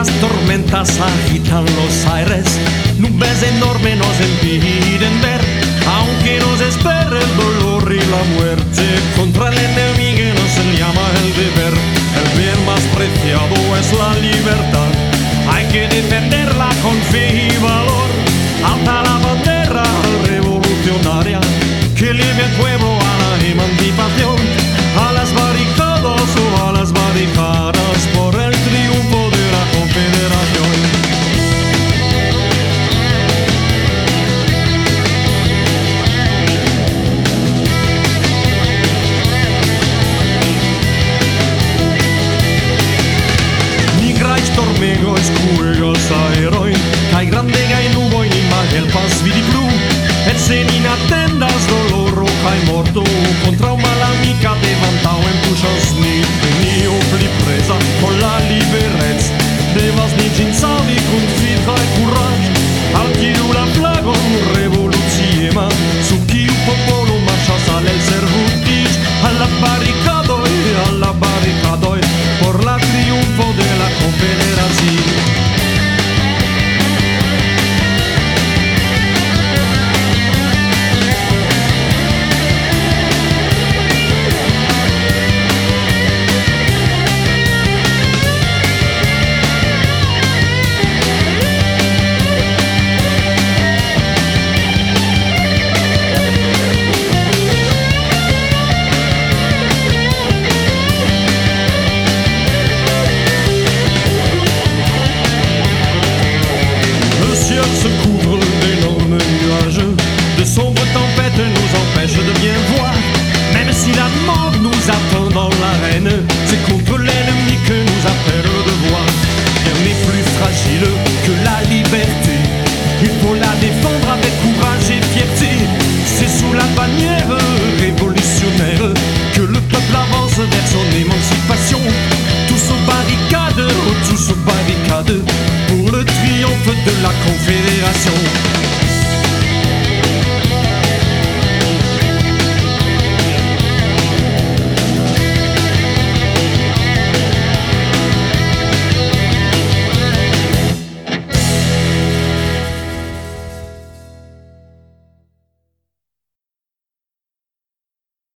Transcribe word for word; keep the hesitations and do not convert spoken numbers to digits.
las tormentas agitan los aires, nubes enormes nos impiden ver, aunque nos espera el dolor y la muerte, contra el enemigo nos llama el deber. El bien más preciado es la libertad, hay que defenderla con fe y valor. Alta la bandera revolucionaria que lleve al pueblo a la emancipación, a las barricadas o a las barricadas por el triunfo de la Confederación. Migráis tormego escuegas a heroi, cai grande gai nuvoi in magel pas vidi blu, et se in attendas dolor cai morto, contra un malamica devantau en pușas ni, ni opli presa con la liberez, devas ni cinsavi cum fit cai curaj, al chiu la flagon revoluțiema, su chiu popolo marchas al el servutis, alla barricadoi, alla barricadoi, por la triunfo de la Confederación. Se couvre d'énormes nuages, de sombres tempêtes nous empêchent de bien voir, même si la mort nous attend dans l'arène.